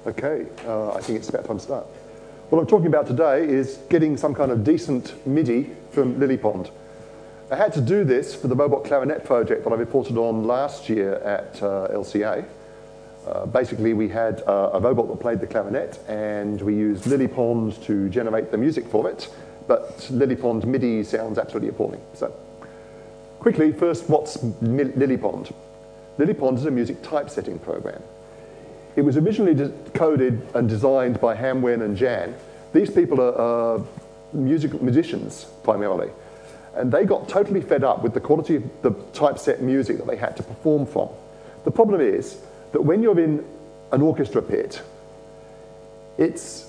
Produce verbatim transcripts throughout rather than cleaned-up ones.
Okay, uh, I think it's about time to start. What I'm talking about today is getting some kind of decent MIDI from Lilypond. I had to do this for the robot clarinet project that I reported on last year at uh, L C A. Uh, basically, we had uh, a robot that played the clarinet, and we used Lilypond to generate the music for it, but Lilypond MIDI sounds absolutely appalling. So, quickly, first, what's Lilypond? Lilypond is a music typesetting program. It was originally coded and designed by Ham Nguyen and Jan. These people are uh, music musicians, primarily. And they got totally fed up with the quality of the typeset music that they had to perform from. The problem is that when you're in an orchestra pit, it's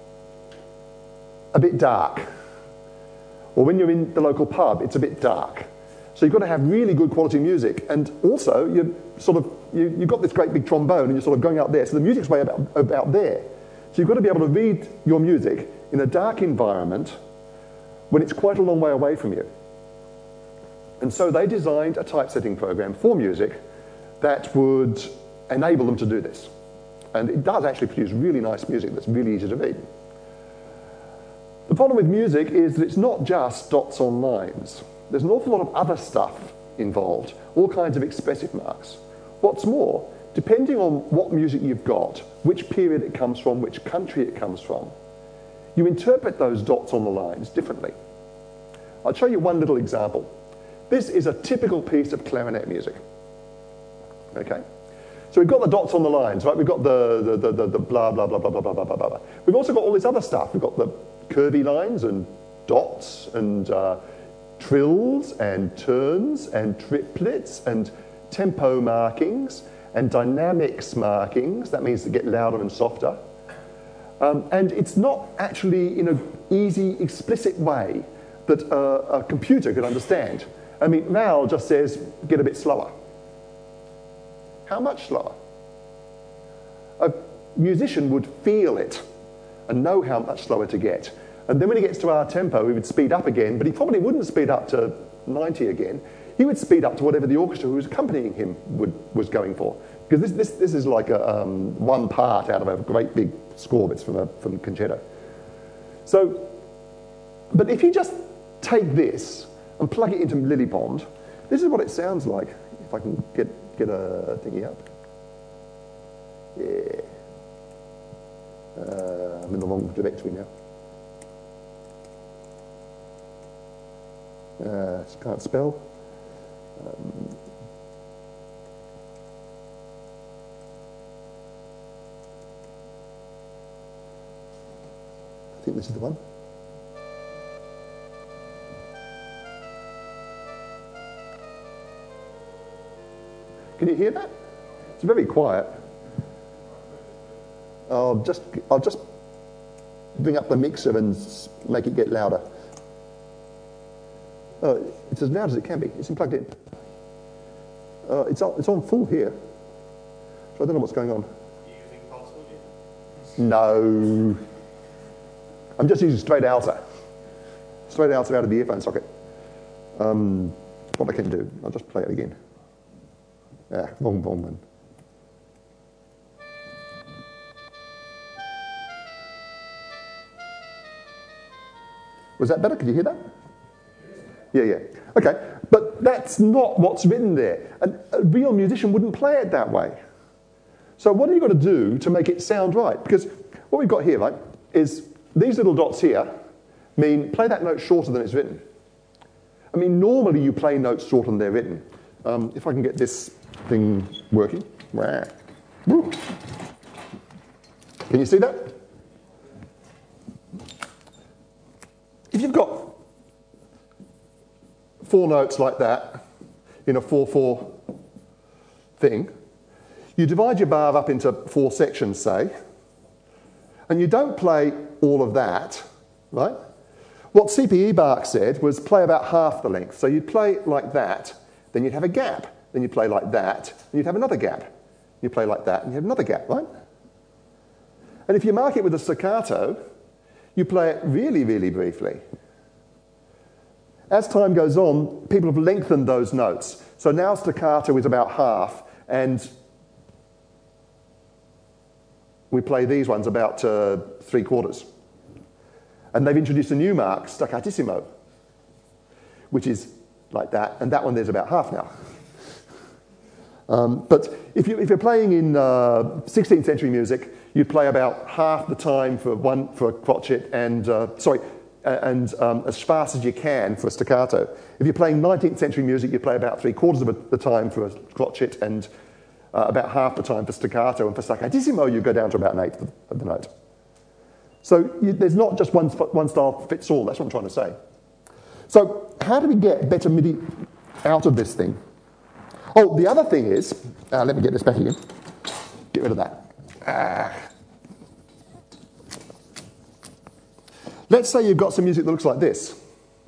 a bit dark. Or when you're in the local pub, it's a bit dark. So you've got to have really good quality music. And also, you sort of, you, you've got this great big trombone and you're sort of going out there. So the music's way about, about there. So you've got to be able to read your music in a dark environment when it's quite a long way away from you. And so they designed a typesetting program for music that would enable them to do this. And it does actually produce really nice music that's really easy to read. The problem with music is that it's not just dots on lines. There's an awful lot of other stuff involved, all kinds of expressive marks. What's more, depending on what music you've got, which period it comes from, which country it comes from, you interpret those dots on the lines differently. I'll show you one little example. This is a typical piece of clarinet music. Okay? So we've got the dots on the lines, right? We've got the, the, the, the, the blah, blah, blah, blah, blah, blah, blah, blah, blah. We've also got all this other stuff. We've got the curvy lines and dots and uh, trills and turns and triplets and tempo markings and dynamics markings. That means to get louder and softer. Um, and it's not actually in an easy, explicit way that uh, a computer could understand. I mean, Mal just says, get a bit slower. How much slower? A musician would feel it and know how much slower to get. And then when he gets to our tempo, he would speed up again, but he probably wouldn't speed up to ninety again. He would speed up to whatever the orchestra who was accompanying him would, was going for. Because this, this, this is like a, um, one part out of a great big score that's from a from concerto. So, but if you just take this and plug it into Lilypond, this is what it sounds like. If I can get, get a thingy up. Yeah. Uh, I'm in the wrong directory now. Uh, can't spell. Um, I think this is the one. Can you hear that? It's very quiet. I'll just, I'll just bring up the mixer and make it get louder. Uh, it's as loud as it can be. It's plugged in. Uh, it's, on, it's on full here. So I don't know what's going on. Are you using pulse audio? No. I'm just using straight outer. Straight outer out of the earphone socket. Um, what I can do, I'll just play it again. Ah, wrong, wrong one. Was that better? Could you hear that? Yeah, yeah. Okay, but that's not what's written there. And a real musician wouldn't play it that way. So what have you got to do to make it sound right? Because what we've got here, right, is these little dots here mean play that note shorter than it's written. I mean, normally you play notes shorter than they're written. Um, if I can get this thing working. Can you see that? If you've got four notes like that in a four four thing, you divide your bar up into four sections, say, and you don't play all of that, right? What C P E Bark said was play about half the length. So you'd play like that, then you'd have a gap, then you'd play like that, and you'd have another gap. You play like that, and you have another gap, right? And if you mark it with a staccato, you play it really, really briefly. As time goes on, people have lengthened those notes. So now staccato is about half, and we play these ones about uh, three quarters. And they've introduced a new mark, staccatissimo, which is like that, and that one there's about half now. Um, but if, you, if you're playing in uh, sixteenth century music, you'd play about half the time for one for a crotchet, and uh, sorry, uh, and um, as fast as you can for a staccato. If you're playing nineteenth century music, you play about three quarters of the time for a crotchet, and uh, about half the time for staccato. And for staccatissimo, you go down to about an eighth of the note. So you, there's not just one one style fits all. That's what I'm trying to say. So how do we get better MIDI out of this thing? Oh, the other thing is, uh, let me get this back again. Get rid of that. Uh, let's say you've got some music that looks like this.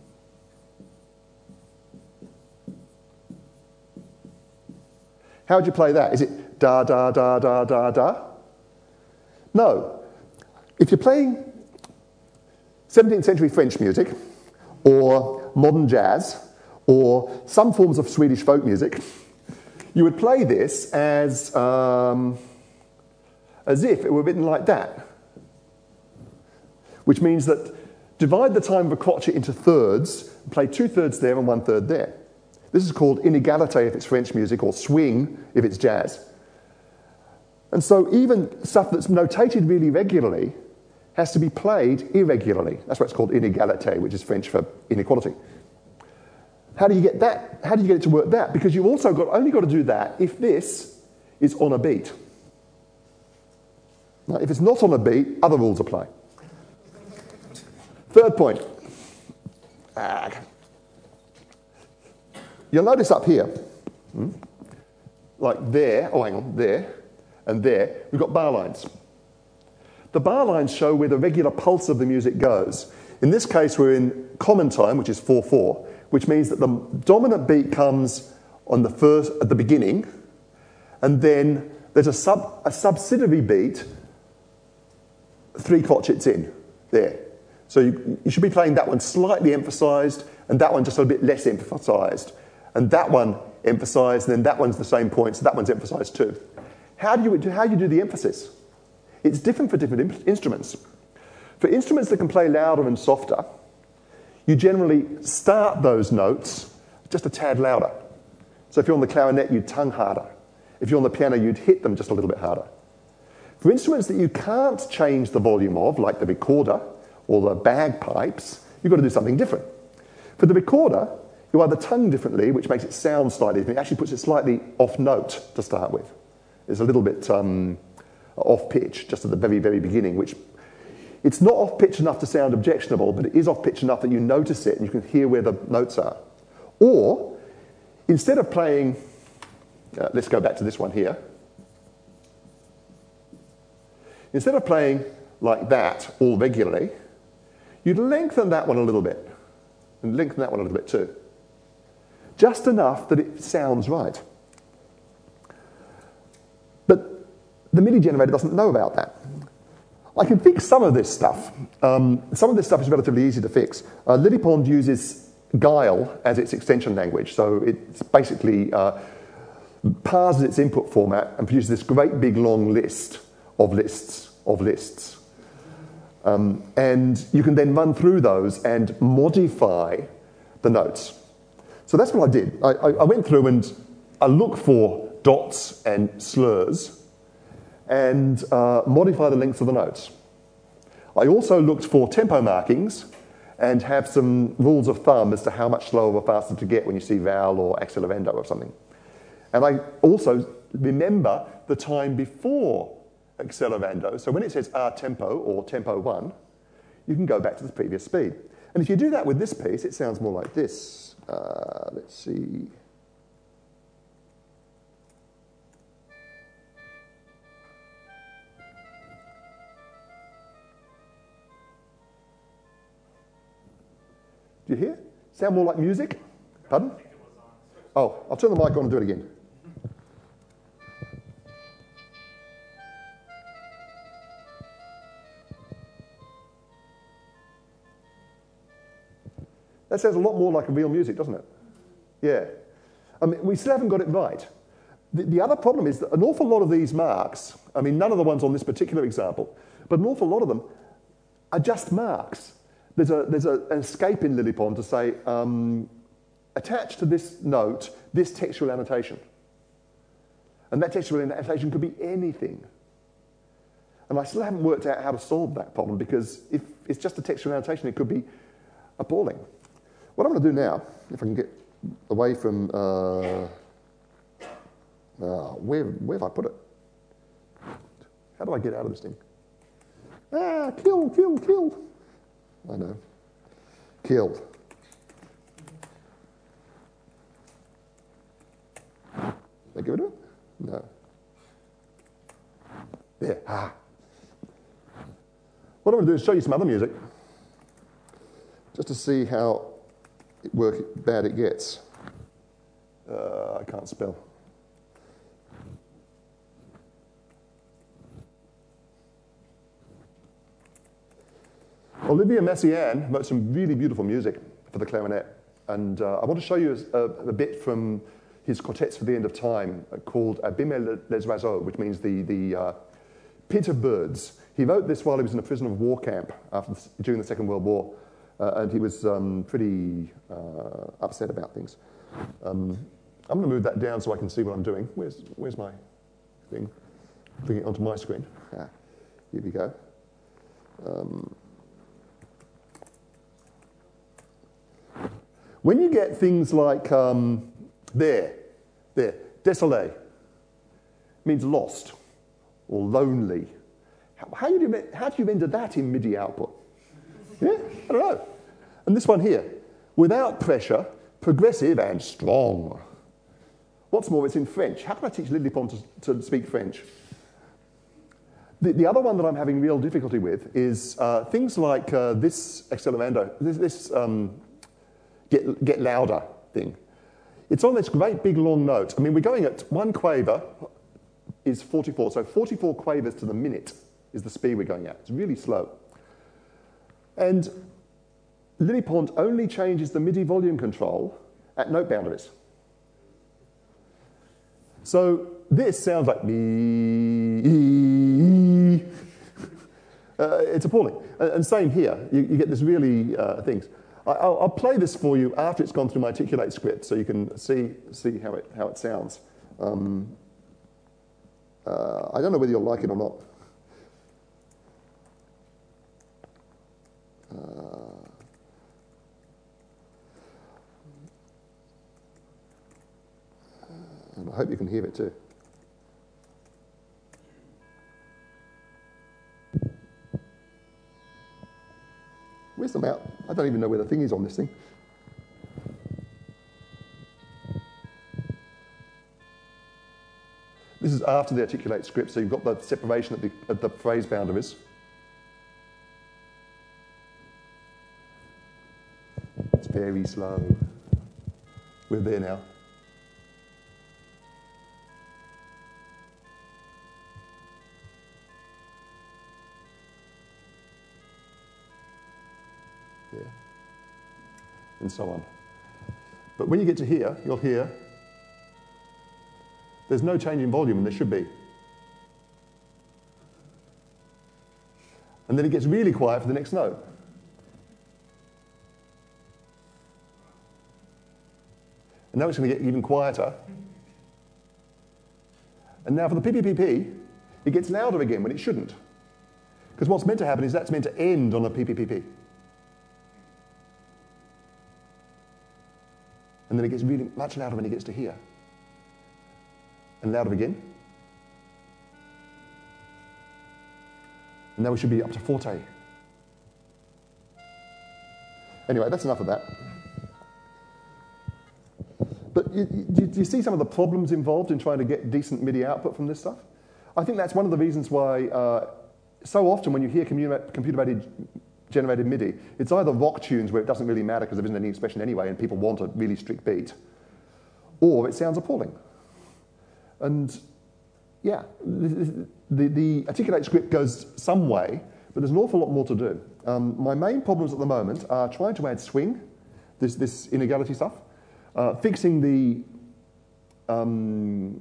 How would you play that? Is it da, da, da, da, da, da? No. If you're playing seventeenth century French music, or modern jazz, or some forms of Swedish folk music, you would play this as, um, as if it were written like that. Which means that divide the time of a crotchet into thirds, play two thirds there and one third there. This is called inégalité if it's French music, or swing if it's jazz. And so even stuff that's notated really regularly has to be played irregularly. That's why it's called inégalité, which is French for inequality. How do you get that? How do you get it to work that? Because you've also got, only got to do that if this is on a beat. Now, if it's not on a beat, other rules apply. Third point. Ah. You'll notice up here, hmm, like there, oh hang on, there, and there, we've got bar lines. The bar lines show where the regular pulse of the music goes. In this case, we're in common time, which is four four, which means that the dominant beat comes on the first, at the beginning, and then there's a, sub, a subsidiary beat three crotchets in, there. So you, you should be playing that one slightly emphasised, and that one just a bit less emphasised, and that one emphasised, and then that one's the same point, so that one's emphasised too. How do you, how do, you do the emphasis? It's different for different in- instruments. For instruments that can play louder and softer, you generally start those notes just a tad louder. So if you're on the clarinet, you'd tongue harder. If you're on the piano, you'd hit them just a little bit harder. For instruments that you can't change the volume of, like the recorder or the bagpipes, you've got to do something different. For the recorder, you either tongue differently, which makes it sound slightly different. It actually puts it slightly off note to start with. It's a little bit um, off pitch, just at the very, very beginning, which it's not off pitch enough to sound objectionable, but it is off pitch enough that you notice it and you can hear where the notes are. Or, instead of playing, uh, let's go back to this one here. Instead of playing like that all regularly, you'd lengthen that one a little bit, and lengthen that one a little bit too. Just enough that it sounds right. But the MIDI generator doesn't know about that. I can fix some of this stuff. Um, some of this stuff is relatively easy to fix. Uh, Lillipond uses Guile as its extension language, so it's basically uh, parses its input format and produces this great big long list of lists of lists. Um, and you can then run through those and modify the notes. So that's what I did. I, I, I went through and I looked for dots and slurs and uh, modify the lengths of the notes. I also looked for tempo markings and have some rules of thumb as to how much slower or faster to get when you see vowel or acceleravando or something. And I also remember the time before acceleravando. So when it says a tempo or tempo one, you can go back to the previous speed. And if you do that with this piece, it sounds more like this. Uh, let's see. Do you hear? Sound more like music? Pardon? Oh, I'll turn the mic on and do it again. That sounds a lot more like real music, doesn't it? Yeah. I mean, we still haven't got it right. The, the other problem is that an awful lot of these marks, I mean, none of the ones on this particular example, but an awful lot of them are just marks. There's, a, there's a, an escape in LilyPond to say, um, attach to this note this textual annotation. And that textual annotation could be anything. And I still haven't worked out how to solve that problem, because if it's just a textual annotation, it could be appalling. What I'm going to do now, if I can get away from... Uh, uh, where, where have I put it? How do I get out of this thing? Ah, kill, kill, kill. I know. Killed. Did I get rid of it? No. There. Ah. What I'm going to do is show you some other music, just to see how work bad it gets. Uh, I can't spell. Olivier Messiaen wrote some really beautiful music for the clarinet, and uh, I want to show you a, a bit from his Quartets for the End of Time uh, called Abîmer les Oiseaux, which means the, the uh, pit of birds. He wrote this while he was in a prisoner of war camp after the, during the Second World War, uh, and he was um, pretty uh, upset about things. Um, I'm going to move that down so I can see what I'm doing. Where's, where's my thing? Bring it onto my screen. Ah, here we go. Um, when you get things like um, there, there, désolé, means lost or lonely. How, how, do you, how do you render that in MIDI output? Yeah, I don't know. And this one here, without pressure, progressive and strong. What's more, it's in French. How can I teach LilyPond to, to speak French? The, the other one that I'm having real difficulty with is uh, things like uh, this accelerando, this, this um, get, get louder thing. It's on this great big long note. I mean, we're going at one quaver is forty-four, so forty-four quavers to the minute is the speed we're going at. It's really slow. And LilyPond only changes the MIDI volume control at note boundaries. So this sounds like me. Uh, it's appalling. And, and same here. You, you get this really uh, things. I, I'll, I'll play this for you after it's gone through my Articulate script, so you can see see how it how it sounds. Um, uh, I don't know whether you'll like it or not. Uh, and I hope you can hear it too. Where's the mount? I don't even know where the thing is on this thing. This is after the Articulate script, so you've got the separation at the, at the phrase boundaries. It's very slow. We're there now. There. And so on. But when you get to here, you'll hear there's no change in volume, and there should be. And then it gets really quiet for the next note. And now it's going to get even quieter. And now for the P P P P, it gets louder again when it shouldn't. Because what's meant to happen is that's meant to end on a P P P P. And then it gets really much louder when it gets to here. And louder again. And now we should be up to forte. Anyway, that's enough of that. But you, you, do you see some of the problems involved in trying to get decent MIDI output from this stuff? I think that's one of the reasons why uh, so often when you hear computer-generated MIDI, it's either rock tunes where it doesn't really matter because there isn't any expression anyway and people want a really strict beat, or it sounds appalling. And yeah, the, the, the Articulate script goes some way, but there's an awful lot more to do. Um, my main problems at the moment are trying to add swing, this, this inequality stuff, uh, fixing the um,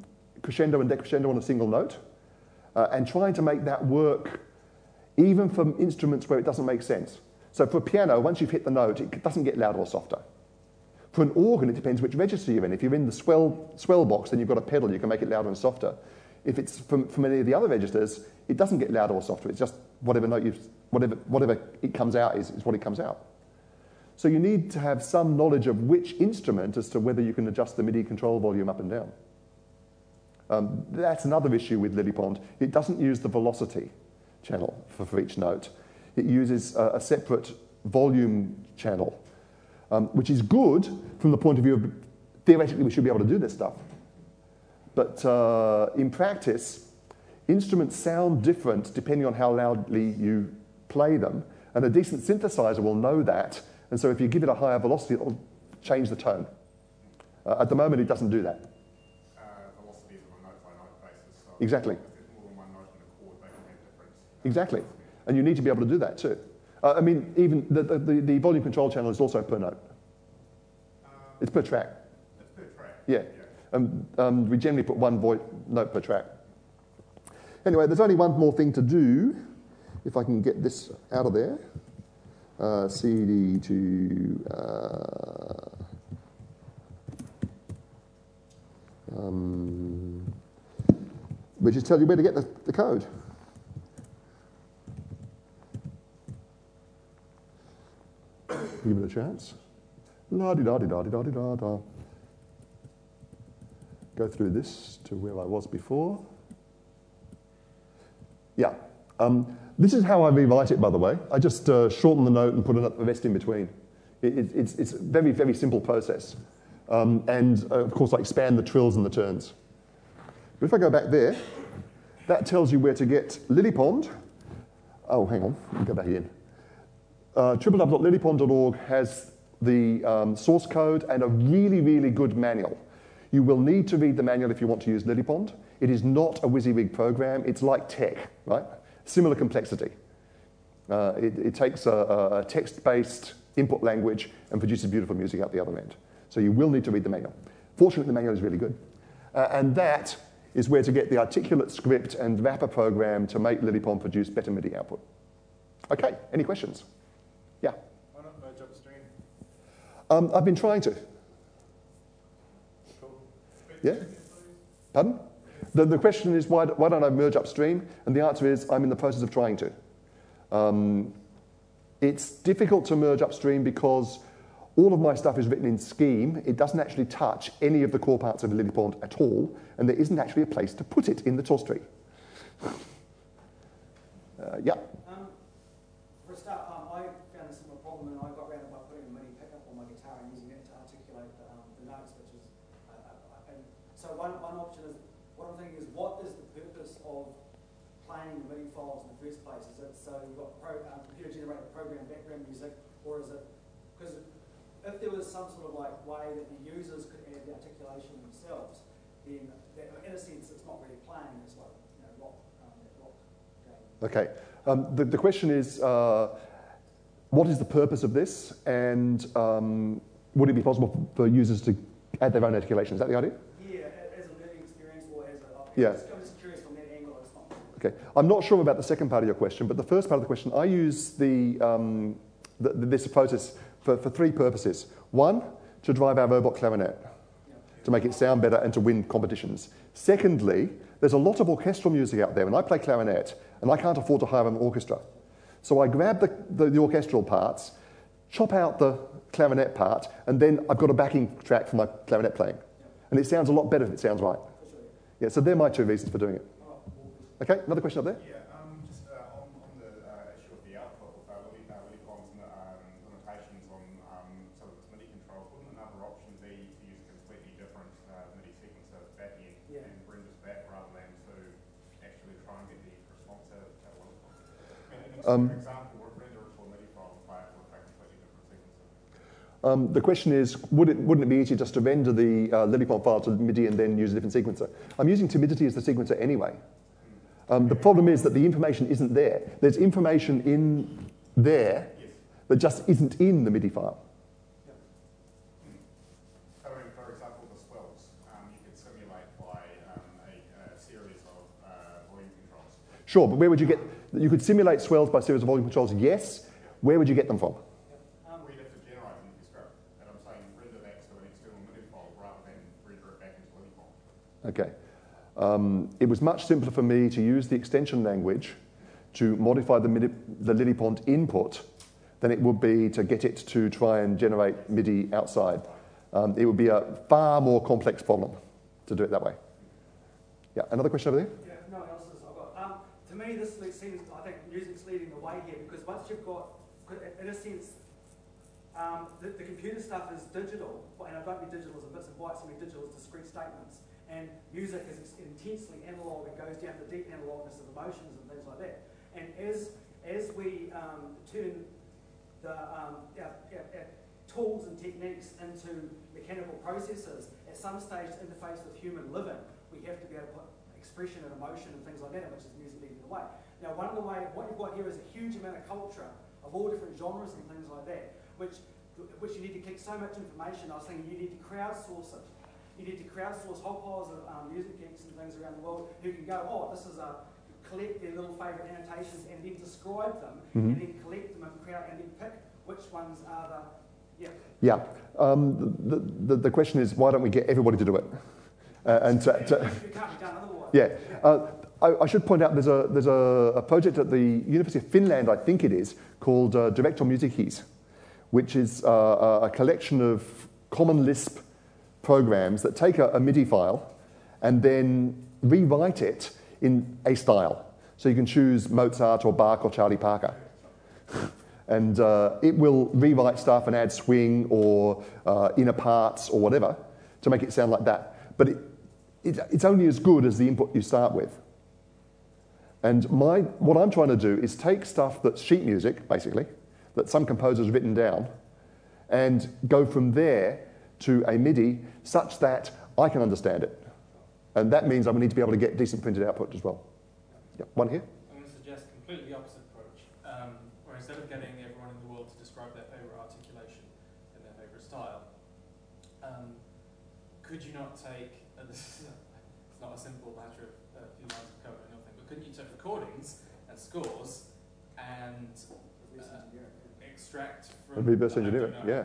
crescendo and decrescendo on a single note, uh, and trying to make that work even for instruments where it doesn't make sense. So for a piano, once you've hit the note, it doesn't get louder or softer. For an organ, it depends which register you're in. If you're in the swell, swell box, then you've got a pedal, you can make it louder and softer. If it's from, from any of the other registers, it doesn't get louder or softer. It's just whatever note you've, whatever, whatever it comes out is, is what it comes out. So you need to have some knowledge of which instrument as to whether you can adjust the MIDI control volume up and down. Um, that's another issue with LilyPond. It doesn't use the velocity channel for, for each note. It uses a, a separate volume channel, um, which is good from the point of view of theoretically we should be able to do this stuff. But uh, in practice, instruments sound different depending on how loudly you play them, and a decent synthesizer will know that, and so if you give it a higher velocity, it will change the tone. Uh, at the moment, it doesn't do that. Uh, velocities on a note-by-note basis. So Exactly. If there's more than one note in the chord, they can have different. Exactly. And you need to be able to do that too. Uh, I mean, even the, the, the volume control channel is also per note. Um, It's per track. It's per track. Yeah. yeah. Um, um, we generally put one voice note per track. Anyway, there's only one more thing to do, if I can get this out of there. Uh, C D to... Uh, um, which is tell you where to get the, the code. Give it a chance. La-di-da-di-da-di-da-di-da-da. Go through this to where I was before. Yeah. Um, this is how I rewrite it, by the way. I just uh, shorten the note and put a rest in between. It, it, it's, it's a very, very simple process. Um, and, uh, of course, I expand the trills and the turns. But if I go back there, that tells you where to get LilyPond. Oh, hang on. Let me go back again. Uh, w w w dot lilypond dot org has the um, source code and a really, really good manual. You will need to read the manual if you want to use LilyPond. It is not a WYSIWYG program. It's like tech, right? Similar complexity. Uh, it, it takes a, a text-based input language and produces beautiful music out the other end. So you will need to read the manual. Fortunately, the manual is really good. Uh, and that is where to get the articulate script and wrapper program to make LilyPond produce better MIDI output. Okay, any questions? Yeah? Why not merge upstream? Um, I've been trying to. Cool. Yeah? Pardon? The, the question is, why, why don't I merge upstream? And the answer is, I'm in the process of trying to. Um, it's difficult to merge upstream because all of my stuff is written in Scheme. It doesn't actually touch any of the core parts of LilyPond at all, and there isn't actually a place to put it in the source tree. uh, yeah? Um, for a start, um, I found a similar problem, and I got around it by putting a MIDI pickup on my guitar and using it to articulate the, um, the notes, which is, uh, uh, and so one, one option is, what I'm thinking is, what is the purpose of playing the MIDI files in the first place? Is it so you've got pro, um, computer-generated program background music, or is it, because if there was some sort of like way that the users could add the articulation themselves, then that, in a sense it's not really playing, it's like, you know, rock, um, that rock game. Okay. Um, the, the question is, uh, what is the purpose of this? And um, would it be possible for users to add their own articulation? Is that the idea? Yeah, as a learning experience or as a... Yeah. I'm just, I'm just curious from that angle. It's not... Okay. I'm not sure about the second part of your question, but the first part of the question, I use the, um, the, this process for, for three purposes. One, to drive our robot clarinet, Yeah. to make it sound better and to win competitions. Secondly, there's a lot of orchestral music out there, and I play clarinet, and I can't afford to hire an orchestra. So I grab the, the, the orchestral parts, chop out the clarinet part, and then I've got a backing track for my clarinet playing. Yeah. And it sounds a lot better if it sounds right. For sure. Yeah, so they're my two reasons for doing it. Oh, well, Okay, another question up there? Yeah, um, just uh, on, on the uh, issue of the output of uh, Lily, uh, LilyPond's um, limitations on um, some of its MIDI controls, wouldn't another option be to use a completely different uh, MIDI sequencer back end Yeah. and bring this back rather than to actually try and get the response out of uh, LilyPond? I mean, Um, for example, render it to a MIDI file and play it with a completely different sequencer. Um, the question is, would it, wouldn't it be easier just to render the uh, LilyPond file to MIDI and then use a different sequencer? I'm using Timidity as the sequencer anyway. Um, the problem is that the information isn't there. There's information in there Yes. that just isn't in the MIDI file. yeah. So, I mean, for example, the swells, um, you could simulate by um, a Sure, but where would you get, you could simulate swells by series of volume controls, yes. Where would you get them from? Um, we'd have to generate an M P script, and I'm saying render that to an external MIDI file rather than render it back into LilyPond. Okay. Um, it was much simpler for me to use the extension language to modify the, MIDI, the LilyPond input than it would be to get it to try and generate MIDI outside. Um, it would be a far more complex problem to do it that way. Yeah, another question over there? Yeah, if no one else has, I've got. Um, to me, this seems, I think music's leading the way here, because once you've got, in a sense, um, the, the computer stuff is digital, and I don't mean digital as in bits and bytes, I mean digital as discrete statements. And music is intensely analog and goes down to the deep analogness of emotions and things like that. And as as we um, turn the um, our, our, our tools and techniques into mechanical processes, at some stage to interface with human living, we have to be able to put expression and emotion and things like that, which is music leading the way. Now, one of the way, what you've got here is a huge amount of culture of all different genres and things like that, which which you need to collect so much information. I was thinking you need to crowdsource it. You need to crowdsource whole piles of um, music geeks and things around the world who can go, oh, this is a, collect their little favourite annotations and then describe them, mm-hmm. and then collect them and crowd, and then pick which ones are the, yeah. Yeah. Um, the, the, the question is, why don't we get everybody to do it? Uh, and to, to, it can't be done otherwise. Yeah. Uh, I, I should point out there's a there's a, a project at the University of Finland, I think it is, called uh, Director Musicis, which is uh, a collection of common Lisp programs that take a, a MIDI file and then rewrite it in a style. So you can choose Mozart or Bach or Charlie Parker. And uh, it will rewrite stuff and add swing or uh, inner parts or whatever to make it sound like that. But it, it, it's only as good as the input you start with. And my, what I'm trying to do is take stuff that's sheet music, basically, that some composer's written down, and go from there to a MIDI such that I can understand it. And that means I'm going to need to be able to get decent printed output as well. Yeah, one here? I'm going to suggest completely the opposite approach, um, where instead of getting everyone in the world to describe their favourite articulation and their favourite style, um, could you not take, uh, this is a, it's not a simple matter of a few lines of code or nothing, but couldn't you take recordings and scores and uh, extract from... And reverse engineer it, yeah.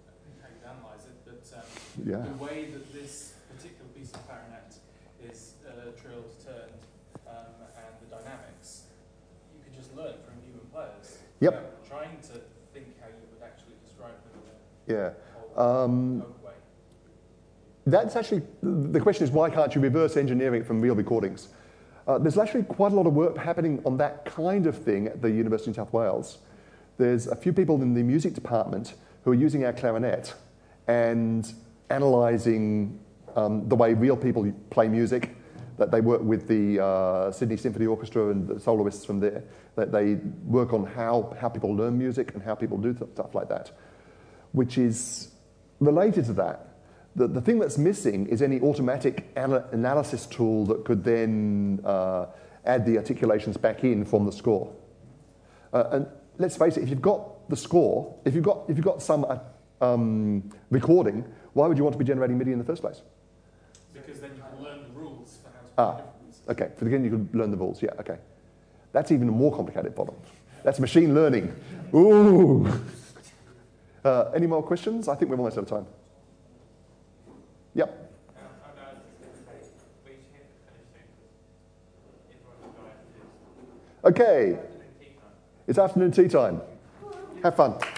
Yeah. The way that this particular piece of clarinet is uh, trilled, turned, um, and the dynamics, you could just learn from human players. Yep. Um, trying to think how you would actually describe them yeah. in a whole Um, way. That's actually, the question is why can't you reverse engineering it from real recordings? Uh, there's actually quite a lot of work happening on that kind of thing at the University of New South Wales. There's a few people in the music department who are using our clarinet and analysing um, the way real people play music, that they work with the uh, Sydney Symphony Orchestra and the soloists from there, that they work on how, how people learn music and how people do th- stuff like that, which is related to that. The, the thing that's missing is any automatic ana- analysis tool that could then uh, add the articulations back in from the score. Uh, and let's face it, if you've got the score, if you've got, if you've got some uh, um, recording, why would you want to be generating MIDI in the first place? Because then you can learn the rules for how to Ah, play different pieces. okay. For again, you can learn the rules. Yeah, okay. That's even a more complicated problem. That's machine learning. Ooh. Uh, any more questions? I think we're almost out of time. Yep. Okay. It's afternoon tea time. Have fun.